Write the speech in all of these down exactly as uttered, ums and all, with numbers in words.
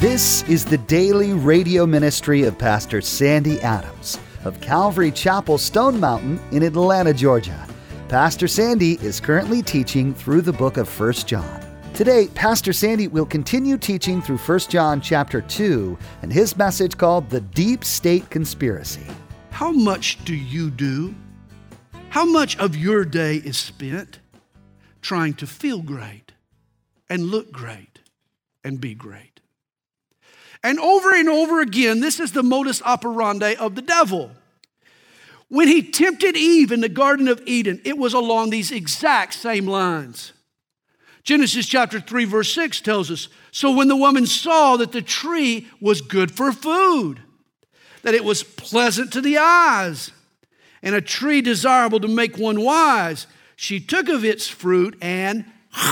This is the daily radio ministry of Pastor Sandy Adams of Calvary Chapel, Stone Mountain in Atlanta, Georgia. Pastor Sandy is currently teaching through the book of First John. Today, Pastor Sandy will continue teaching through First John chapter two and his message called The Deep State Conspiracy. How much do you do? How much of your day is spent trying to feel great and look great and be great? And over and over again, this is the modus operandi of the devil. When he tempted Eve in the Garden of Eden, it was along these exact same lines. Genesis chapter three, verse six tells us, "So when the woman saw that the tree was good for food, that it was pleasant to the eyes, and a tree desirable to make one wise, she took of its fruit and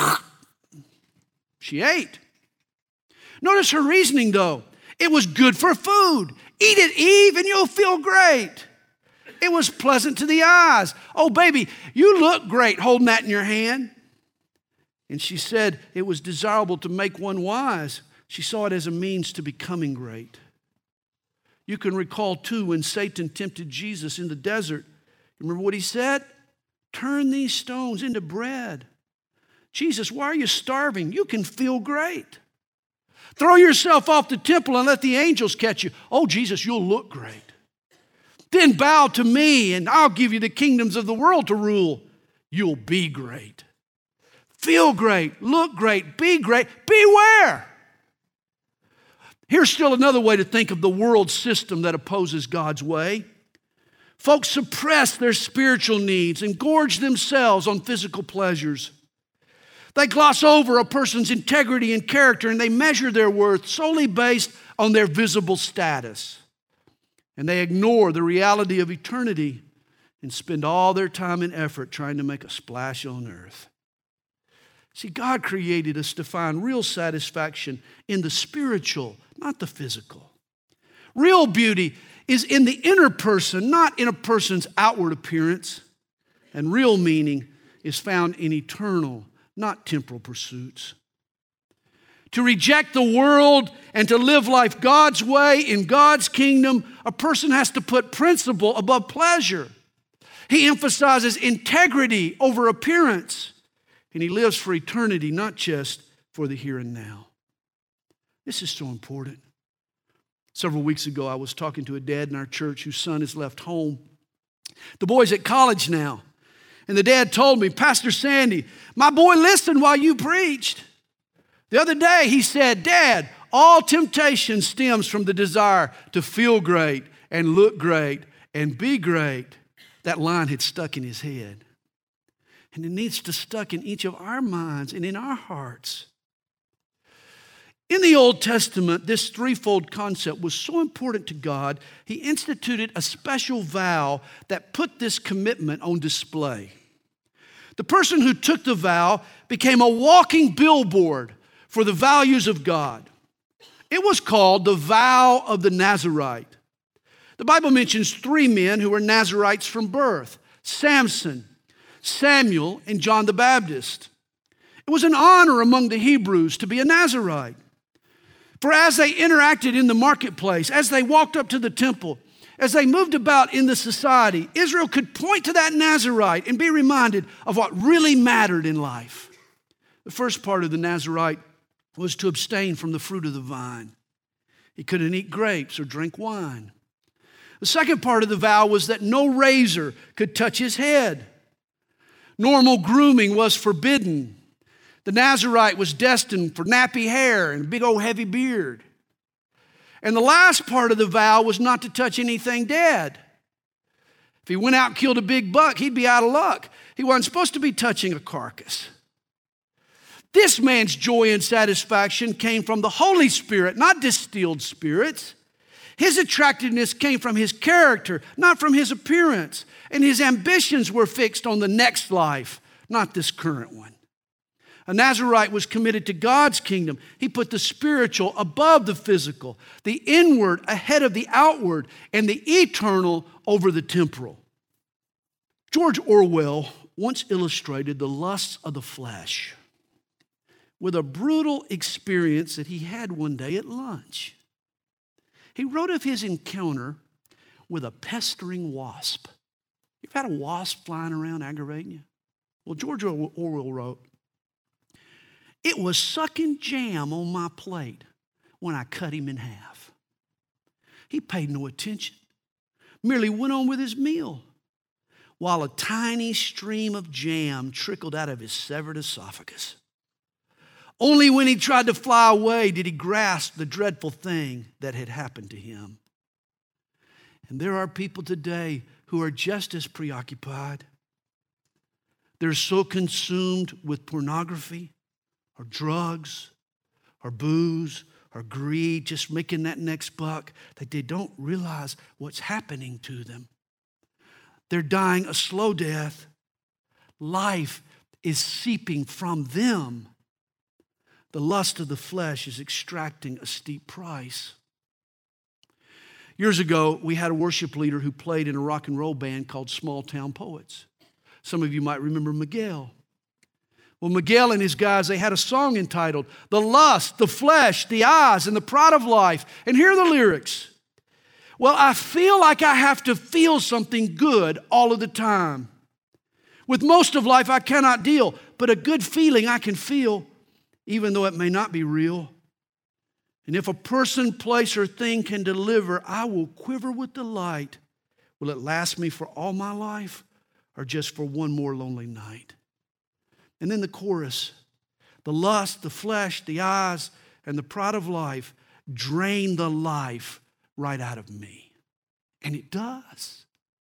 she ate." Notice her reasoning though. It was good for food. Eat it, Eve, and you'll feel great. It was pleasant to the eyes. Oh, baby, you look great holding that in your hand. And she said it was desirable to make one wise. She saw it as a means to becoming great. You can recall too when Satan tempted Jesus in the desert. Remember what he said? Turn these stones into bread. Jesus, why are you starving? You can feel great. Throw yourself off the temple and let the angels catch you. Oh, Jesus, you'll look great. Then bow to me and I'll give you the kingdoms of the world to rule. You'll be great. Feel great, look great, be great. Beware. Here's still another way to think of the world system that opposes God's way. Folks suppress their spiritual needs and gorge themselves on physical pleasures. They gloss over a person's integrity and character, and they measure their worth solely based on their visible status. And they ignore the reality of eternity and spend all their time and effort trying to make a splash on earth. See, God created us to find real satisfaction in the spiritual, not the physical. Real beauty is in the inner person, not in a person's outward appearance. And real meaning is found in eternal, not temporal pursuits. To reject the world and to live life God's way in God's kingdom, a person has to put principle above pleasure. He emphasizes integrity over appearance, and he lives for eternity, not just for the here and now. This is so important. Several weeks ago, I was talking to a dad in our church whose son has left home. The boy's at college now. And the dad told me, "Pastor Sandy, my boy listened while you preached." The other day he said, "Dad, all temptation stems from the desire to feel great and look great and be great." That line had stuck in his head. And it needs to stuck in each of our minds and in our hearts. In the Old Testament, this threefold concept was so important to God, he instituted a special vow that put this commitment on display. The person who took the vow became a walking billboard for the values of God. It was called the vow of the Nazirite. The Bible mentions three men who were Nazirites from birth: Samson, Samuel, and John the Baptist. It was an honor among the Hebrews to be a Nazirite. For as they interacted in the marketplace, as they walked up to the temple, as they moved about in the society, Israel could point to that Nazirite and be reminded of what really mattered in life. The first part of the Nazirite was to abstain from the fruit of the vine. He couldn't eat grapes or drink wine. The second part of the vow was that no razor could touch his head. Normal grooming was forbidden. The Nazirite was destined for nappy hair and a big old heavy beard. And the last part of the vow was not to touch anything dead. If he went out and killed a big buck, he'd be out of luck. He wasn't supposed to be touching a carcass. This man's joy and satisfaction came from the Holy Spirit, not distilled spirits. His attractiveness came from his character, not from his appearance. And his ambitions were fixed on the next life, not this current one. A Nazirite was committed to God's kingdom. He put the spiritual above the physical, the inward ahead of the outward, and the eternal over the temporal. George Orwell once illustrated the lusts of the flesh. with a brutal experience that he had one day at lunch. He wrote of his encounter with a pestering wasp. You've had a wasp flying around aggravating you? Well, George Orwell wrote, "It was sucking jam on my plate when I cut him in half. He paid no attention, merely went on with his meal, while a tiny stream of jam trickled out of his severed esophagus. Only when he tried to fly away did he grasp the dreadful thing that had happened to him." And there are people today who are just as preoccupied. They're so consumed with pornography or drugs or booze or greed, just making that next buck, that they don't realize what's happening to them. They're dying a slow death. Life is seeping from them. The lust of the flesh is extracting a steep price. Years ago, we had a worship leader who played in a rock and roll band called Small Town Poets. Some of you might remember Miguel. Well, Miguel and his guys, they had a song entitled "The Lust, the Flesh, the Eyes, and the Pride of Life." And here are the lyrics. "Well, I feel like I have to feel something good all of the time. With most of life I cannot deal, but a good feeling I can feel, even though it may not be real. And if a person, place, or thing can deliver, I will quiver with delight. Will it last me for all my life, or just for one more lonely night?" And then the chorus, "The lust, the flesh, the eyes, and the pride of life drain the life right out of me." And it does.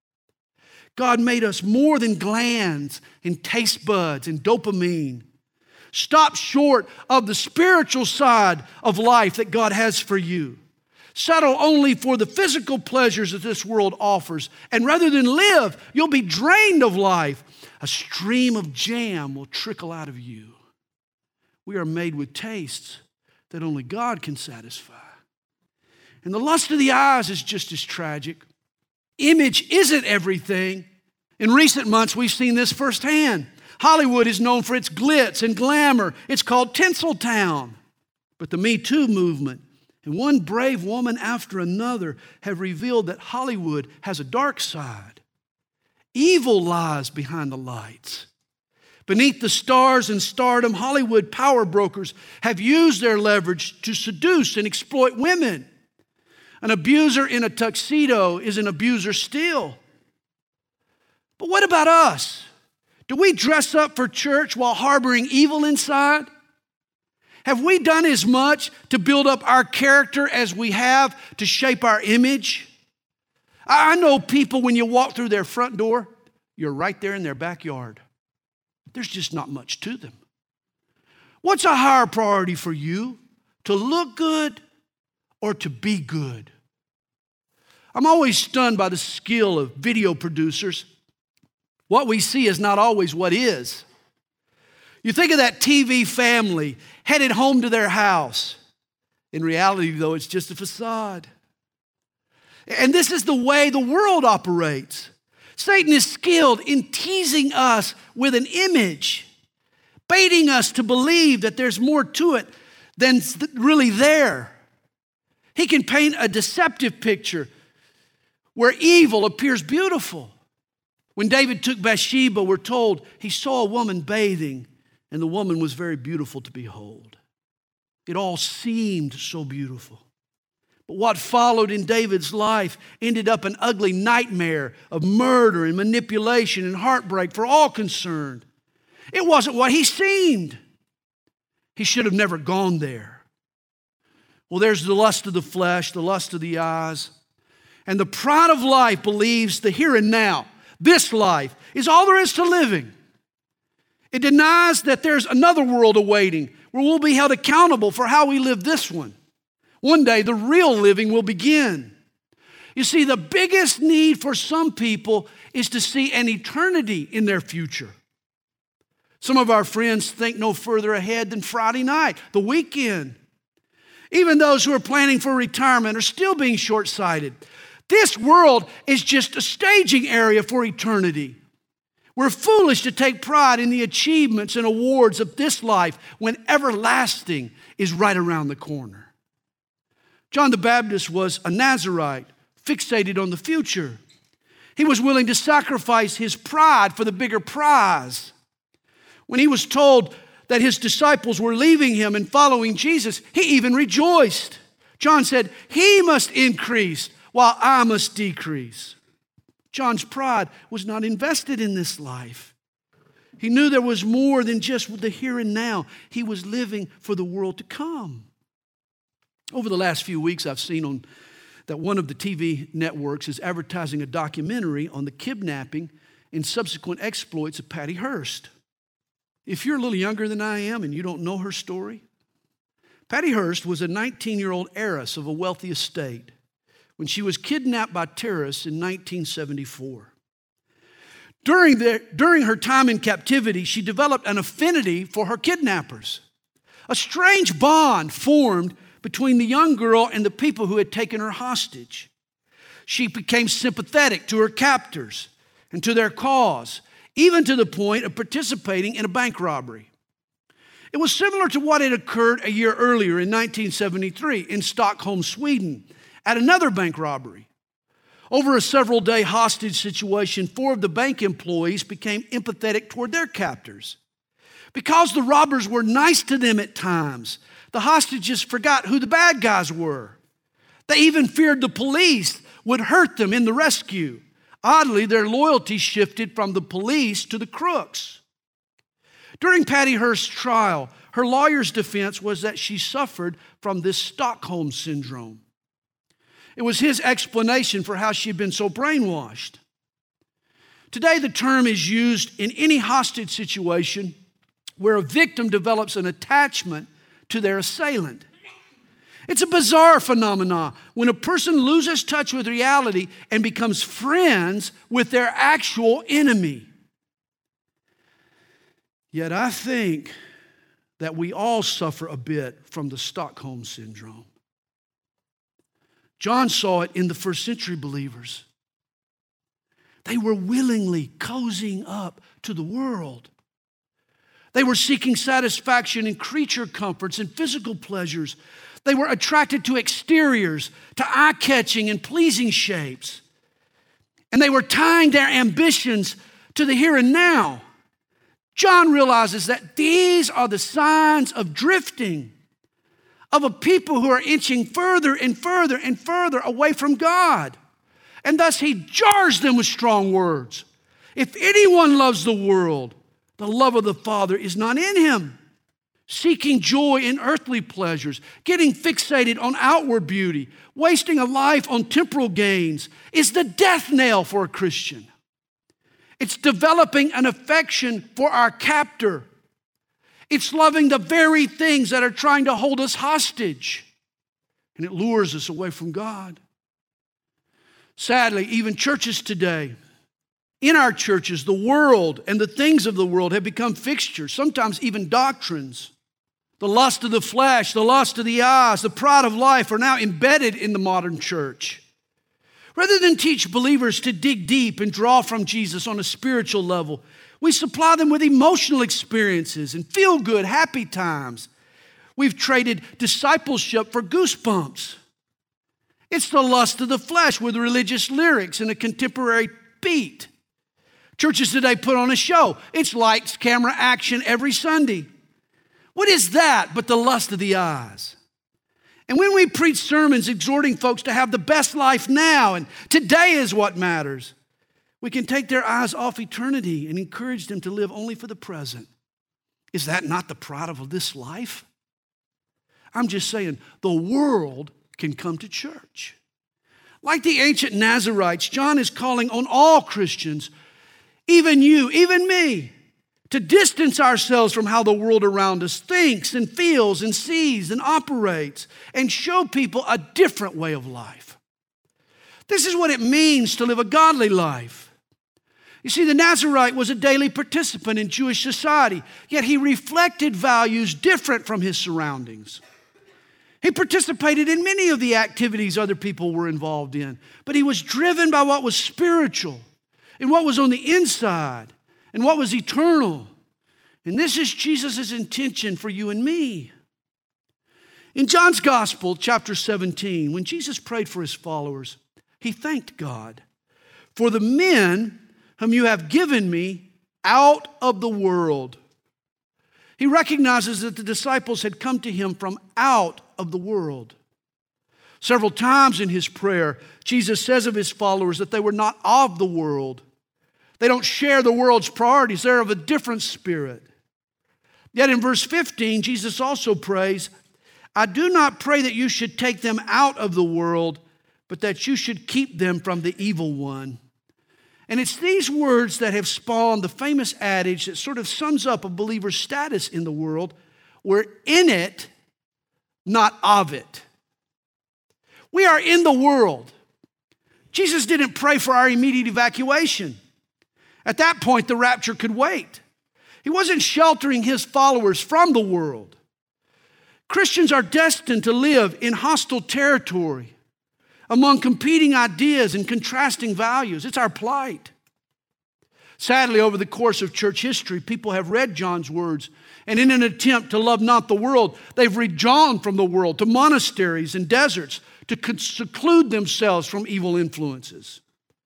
God made us more than glands and taste buds and dopamine. Stop short of the spiritual side of life that God has for you. Settle only for the physical pleasures that this world offers. And rather than live, you'll be drained of life. A stream of jam will trickle out of you. We are made with tastes that only God can satisfy. And the lust of the eyes is just as tragic. Image isn't everything. In recent months, we've seen this firsthand. Hollywood is known for its glitz and glamour. It's called Tinseltown. But the Me Too movement and one brave woman after another have revealed that Hollywood has a dark side. Evil lies behind the lights. Beneath the stars and stardom, Hollywood power brokers have used their leverage to seduce and exploit women. An abuser in a tuxedo is an abuser still. But what about us? Do we dress up for church while harboring evil inside? Have we done as much to build up our character as we have to shape our image? I know people, when you walk through their front door, you're right there in their backyard. There's just not much to them. What's a higher priority for you? To look good or to be good? I'm always stunned by the skill of video producers. What we see is not always what is. You think of that T V family headed home to their house. In reality, though, it's just a facade. And this is the way the world operates. Satan is skilled in teasing us with an image, baiting us to believe that there's more to it than really there. He can paint a deceptive picture where evil appears beautiful. When David took Bathsheba, we're told he saw a woman bathing, and the woman was very beautiful to behold. It all seemed so beautiful. But what followed in David's life ended up an ugly nightmare of murder and manipulation and heartbreak for all concerned. It wasn't what he seemed. He should have never gone there. Well, there's the lust of the flesh, the lust of the eyes. And the pride of life believes the here and now, this life, is all there is to living. It denies that there's another world awaiting where we'll be held accountable for how we live this one. One day, the real living will begin. You see, the biggest need for some people is to see an eternity in their future. Some of our friends think no further ahead than Friday night, the weekend. Even those who are planning for retirement are still being short-sighted. This world is just a staging area for eternity. We're foolish to take pride in the achievements and awards of this life when everlasting is right around the corner. John the Baptist was a Nazirite, fixated on the future. He was willing to sacrifice his pride for the bigger prize. When he was told that his disciples were leaving him and following Jesus, he even rejoiced. John said, "He must increase while I must decrease." John's pride was not invested in this life. He knew there was more than just the here and now. He was living for the world to come. Over the last few weeks, I've seen on that one of the T V networks is advertising a documentary on the kidnapping and subsequent exploits of Patty Hearst. If you're a little younger than I am and you don't know her story, Patty Hearst was a nineteen-year-old heiress of a wealthy estate when she was kidnapped by terrorists in nineteen seventy-four. During, the, during her time in captivity, she developed an affinity for her kidnappers. A strange bond formed between the young girl and the people who had taken her hostage. She became sympathetic to her captors and to their cause, even to the point of participating in a bank robbery. It was similar to what had occurred a year earlier in nineteen seventy-three in Stockholm, Sweden, at another bank robbery. Over a several-day hostage situation, four of the bank employees became empathetic toward their captors. Because the robbers were nice to them at times, the hostages forgot who the bad guys were. They even feared the police would hurt them in the rescue. Oddly, their loyalty shifted from the police to the crooks. During Patty Hearst's trial, her lawyer's defense was that she suffered from this Stockholm syndrome. It was his explanation for how she had been so brainwashed. Today, the term is used in any hostage situation where a victim develops an attachment to their assailant. It's a bizarre phenomenon when a person loses touch with reality and becomes friends with their actual enemy. Yet I think that we all suffer a bit from the Stockholm syndrome. John saw it in the first century believers. They were willingly cozying up to the world. They were seeking satisfaction in creature comforts and physical pleasures. They were attracted to exteriors, to eye-catching and pleasing shapes. And they were tying their ambitions to the here and now. John realizes that these are the signs of drifting, of a people who are inching further and further and further away from God. And thus he jars them with strong words. If anyone loves the world, the love of the Father is not in him. Seeking joy in earthly pleasures, getting fixated on outward beauty, wasting a life on temporal gains is the death knell for a Christian. It's developing an affection for our captor. It's loving the very things that are trying to hold us hostage. And it lures us away from God. Sadly, even churches today, in our churches, the world and the things of the world have become fixtures, sometimes even doctrines. The lust of the flesh, the lust of the eyes, the pride of life are now embedded in the modern church. Rather than teach believers to dig deep and draw from Jesus on a spiritual level, we supply them with emotional experiences and feel-good, happy times. We've traded discipleship for goosebumps. It's the lust of the flesh with religious lyrics and a contemporary beat. Churches today put on a show. It's lights, camera, action every Sunday. What is that but the lust of the eyes? And when we preach sermons exhorting folks to have the best life now and today is what matters, we can take their eyes off eternity and encourage them to live only for the present. Is that not the pride of this life? I'm just saying the world can come to church. Like the ancient Nazirites, John is calling on all Christians, even you, even me, to distance ourselves from how the world around us thinks and feels and sees and operates and show people a different way of life. This is what it means to live a godly life. You see, the Nazirite was a daily participant in Jewish society, yet he reflected values different from his surroundings. He participated in many of the activities other people were involved in, but he was driven by what was spiritual and what was on the inside. and what was eternal. And this is Jesus' intention for you and me. In John's Gospel, chapter seventeen, when Jesus prayed for his followers, he thanked God for the men whom you have given me out of the world. He recognizes that the disciples had come to him from out of the world. Several times in his prayer, Jesus says of his followers that they were not of the world. They don't share the world's priorities. They're of a different spirit. Yet in verse fifteen, Jesus also prays, I do not pray that you should take them out of the world, but that you should keep them from the evil one. And it's these words that have spawned the famous adage that sort of sums up a believer's status in the world. We're in it, not of it. We are in the world. Jesus didn't pray for our immediate evacuation. At that point, the rapture could wait. He wasn't sheltering his followers from the world. Christians are destined to live in hostile territory among competing ideas and contrasting values. It's our plight. Sadly, over the course of church history, people have read John's words, and in an attempt to love not the world, they've withdrawn from the world to monasteries and deserts to seclude themselves from evil influences.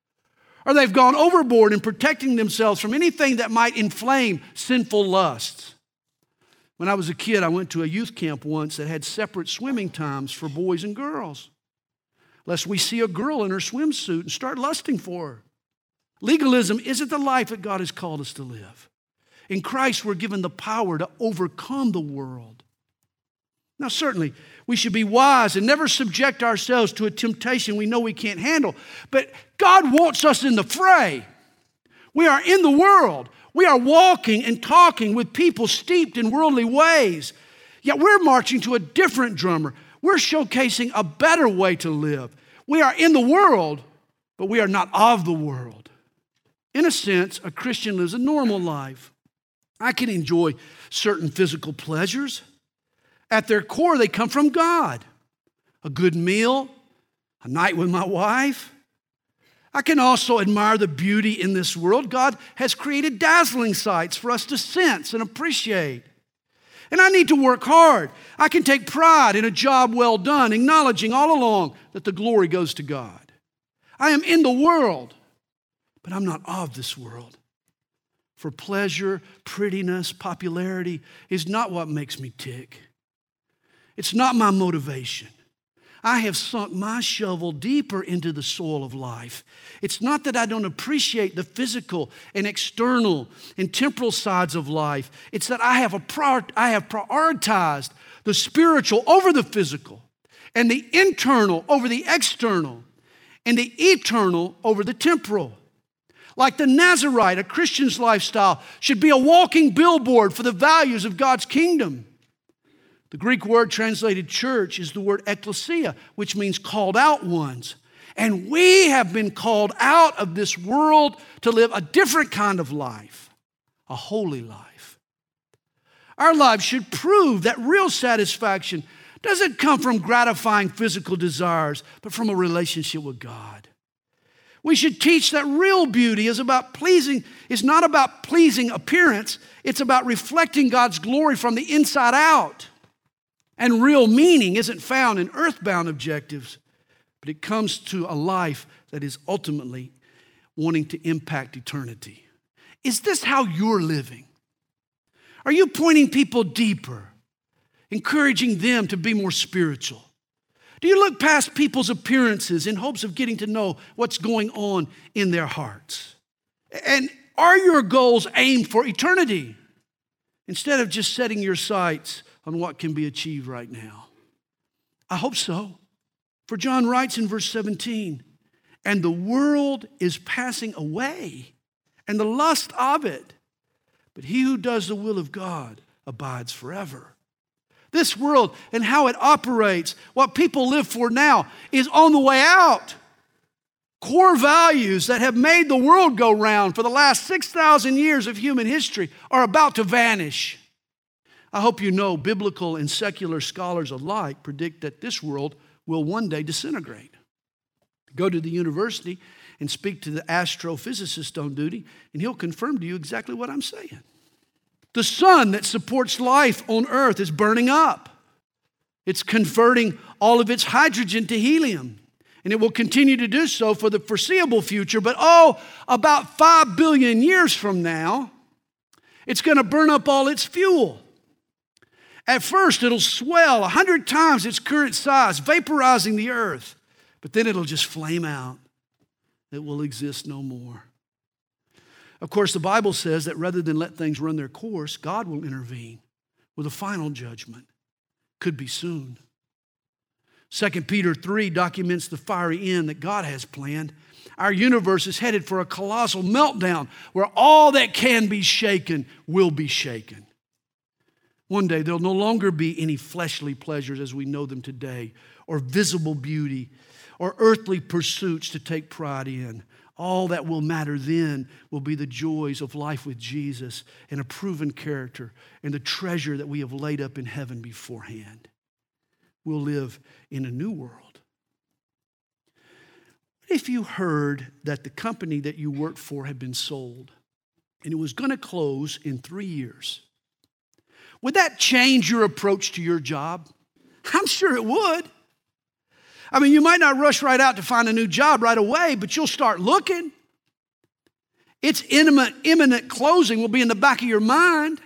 Or they've gone overboard in protecting themselves from anything that might inflame sinful lusts. When I was a kid, I went to a youth camp once that had separate swimming times for boys and girls, lest we see a girl in her swimsuit and start lusting for her. Legalism isn't the life that God has called us to live. In Christ, we're given the power to overcome the world. Now, certainly, we should be wise and never subject ourselves to a temptation we know we can't handle. But God wants us in the fray. We are in the world. We are walking and talking with people steeped in worldly ways. Yet we're marching to a different drummer. We're showcasing a better way to live. We are in the world, but we are not of the world. In a sense, a Christian lives a normal life. I can enjoy certain physical pleasures. At their core, they come from God. A good meal, a night with my wife. I can also admire the beauty in this world. God has created dazzling sights for us to sense and appreciate. And I need to work hard. I can take pride in a job well done, acknowledging all along that the glory goes to God. I am in the world, but I'm not of this world. For pleasure, prettiness, popularity is not what makes me tick. It's not my motivation. I have sunk my shovel deeper into the soil of life. It's not that I don't appreciate the physical and external and temporal sides of life. It's that I have, a prior, I have prioritized the spiritual over the physical, and the internal over the external, and the eternal over the temporal. Like the Nazarite, a Christian's lifestyle should be a walking billboard for the values of God's kingdom. The Greek word translated church is the word ekklesia, which means called out ones. And we have been called out of this world to live a different kind of life, a holy life. Our lives should prove that real satisfaction doesn't come from gratifying physical desires, but from a relationship with God. We should teach that real beauty is about pleasing, is not about pleasing appearance, it's about reflecting God's glory from the inside out. And real meaning isn't found in earthbound objectives, but it comes to a life that is ultimately wanting to impact eternity. Is this how you're living? Are you pointing people deeper, encouraging them to be more spiritual? Do you look past people's appearances in hopes of getting to know what's going on in their hearts? And are your goals aimed for eternity instead of just setting your sights on what can be achieved right now? I hope so. For John writes in verse seventeen, and the world is passing away, and the lust of it, but he who does the will of God abides forever. This world and how it operates, what people live for now, is on the way out. Core values that have made the world go round for the last six thousand years of human history are about to vanish. I hope you know biblical and secular scholars alike predict that this world will one day disintegrate. Go to the university and speak to the astrophysicist on duty, and he'll confirm to you exactly what I'm saying. The sun that supports life on Earth is burning up. It's converting all of its hydrogen to helium, and it will continue to do so for the foreseeable future. But oh, about five billion years from now, it's going to burn up all its fuel. At first, it'll swell a hundred times its current size, vaporizing the earth. But then it'll just flame out. It will exist no more. Of course, the Bible says that rather than let things run their course, God will intervene with a final judgment. Could be soon. Second Peter three documents the fiery end that God has planned. Our universe is headed for a colossal meltdown where all that can be shaken will be shaken. One day, there'll no longer be any fleshly pleasures as we know them today, or visible beauty, or earthly pursuits to take pride in. All that will matter then will be the joys of life with Jesus and a proven character and the treasure that we have laid up in heaven beforehand. We'll live in a new world. What if you heard that the company that you worked for had been sold and it was going to close in three years? Would that change your approach to your job? I'm sure it would. I mean, you might not rush right out to find a new job right away, but you'll start looking. Its imminent, imminent closing will be in the back of your mind.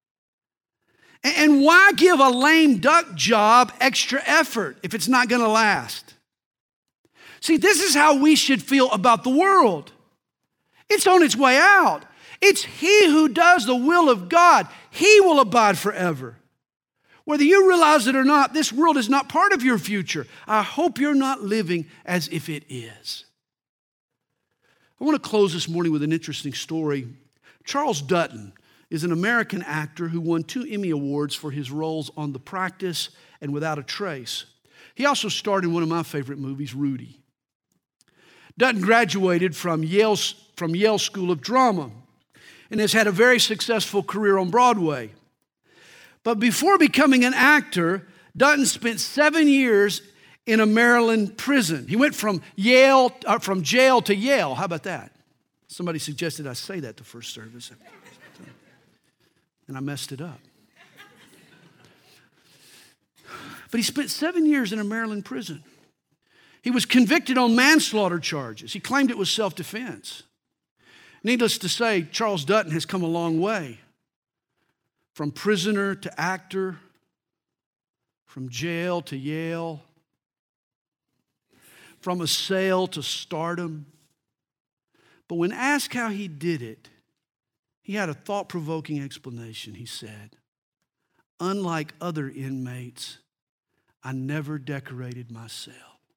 And why give a lame duck job extra effort if it's not going to last? See, this is how we should feel about the world. It's on its way out. It's he who does the will of God. He will abide forever. Whether you realize it or not, this world is not part of your future. I hope you're not living as if it is. I want to close this morning with an interesting story. Charles Dutton is an American actor who won two Emmy Awards for his roles on The Practice and Without a Trace. He also starred in one of my favorite movies, Rudy. Dutton graduated from Yale, from Yale School of Drama and has had a very successful career on Broadway. But before becoming an actor, Dutton spent seven years in a Maryland prison. He went from Yale, uh, from jail to Yale. How about that? Somebody suggested I say that the first service, and I messed it up. But he spent seven years in a Maryland prison. He was convicted on manslaughter charges. He claimed it was self-defense. Needless to say, Charles Dutton has come a long way. From prisoner to actor, from jail to Yale, from a sale to stardom. But when asked how he did it, he had a thought-provoking explanation. He said, "Unlike other inmates, I never decorated my cell."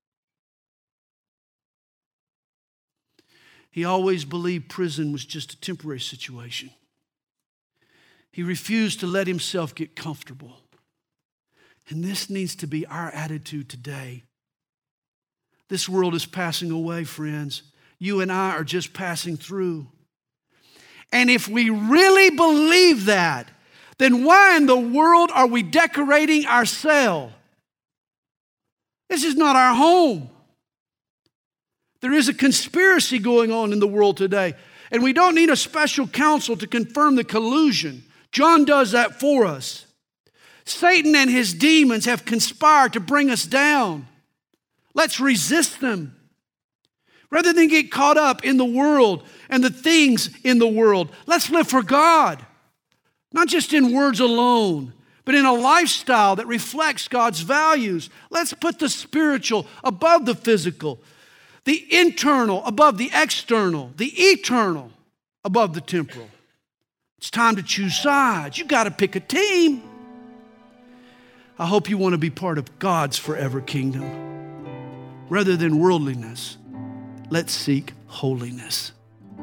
He always believed prison was just a temporary situation. He refused to let himself get comfortable. And this needs to be our attitude today. This world is passing away, friends. You and I are just passing through. And if we really believe that, then why in the world are we decorating our cell? This is not our home. There is a conspiracy going on in the world today, and we don't need a special counsel to confirm the collusion. John does that for us. Satan and his demons have conspired to bring us down. Let's resist them. Rather than get caught up in the world and the things in the world, let's live for God. Not just in words alone, but in a lifestyle that reflects God's values. Let's put the spiritual above the physical, the internal above the external, the eternal above the temporal. It's time to choose sides. You got to pick a team. I hope you want to be part of God's forever kingdom. Rather than worldliness, let's seek holiness.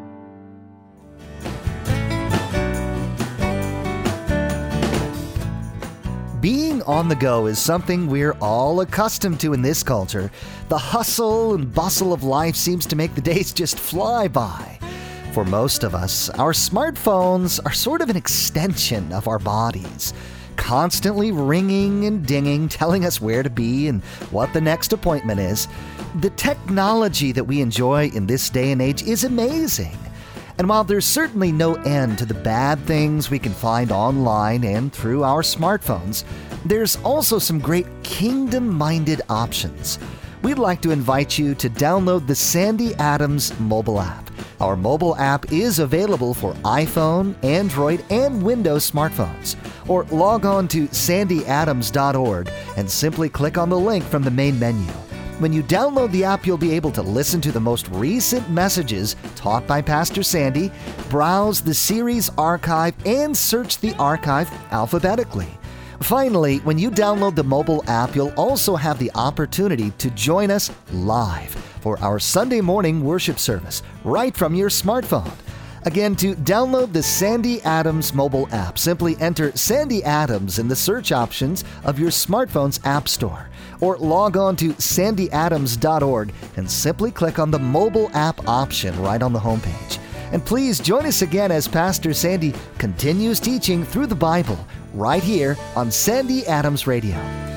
Being on the go is something we're all accustomed to in this culture. The hustle and bustle of life seems to make the days just fly by. For most of us, our smartphones are sort of an extension of our bodies. constantly ringing and dinging, telling us where to be and what the next appointment is. The technology that we enjoy in this day and age is amazing. And while there's certainly no end to the bad things we can find online and through our smartphones, there's also some great kingdom-minded options. We'd like to invite you to download the Sandy Adams mobile app. Our mobile app is available for iPhone, Android, and Windows smartphones. Or log on to sandy adams dot org and simply click on the link from the main menu. When you download the app, you'll be able to listen to the most recent messages taught by Pastor Sandy, browse the series archive, and search the archive alphabetically. Finally, when you download the mobile app, you'll also have the opportunity to join us live for our Sunday morning worship service right from your smartphone. Again, to download the Sandy Adams mobile app, simply enter Sandy Adams in the search options of your smartphone's app store, or log on to sandy adams dot org and simply click on the mobile app option right on the homepage. And please join us again as Pastor Sandy continues teaching through the Bible right here on Sandy Adams Radio.